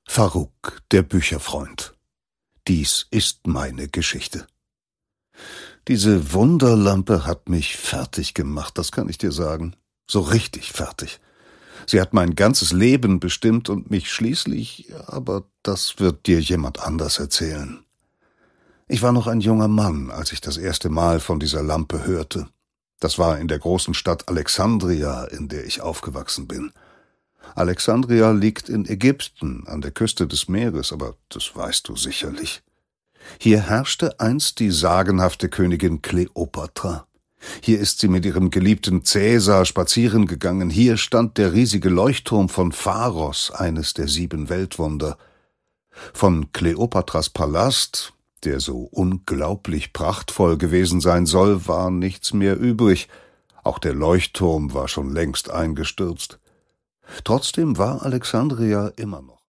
Faruk, der Bücherfreund. Dies ist meine Geschichte. Diese Wunderlampe hat mich fertig gemacht, das kann ich dir sagen. So richtig fertig. Sie hat mein ganzes Leben bestimmt und mich schließlich, aber das wird dir jemand anders erzählen. Ich war noch ein junger Mann, als ich das erste Mal von dieser Lampe hörte. Das war in der großen Stadt Alexandria, in der ich aufgewachsen bin. Alexandria liegt in Ägypten, an der Küste des Meeres, aber das weißt du sicherlich. Hier herrschte einst die sagenhafte Königin Kleopatra. Hier ist sie mit ihrem geliebten Cäsar spazieren gegangen. Hier stand der riesige Leuchtturm von Pharos, eines der 7 Weltwunder. Von Kleopatras Palast, der so unglaublich prachtvoll gewesen sein soll, war nichts mehr übrig. Auch der Leuchtturm war schon längst eingestürzt. Trotzdem war Alexandria immer noch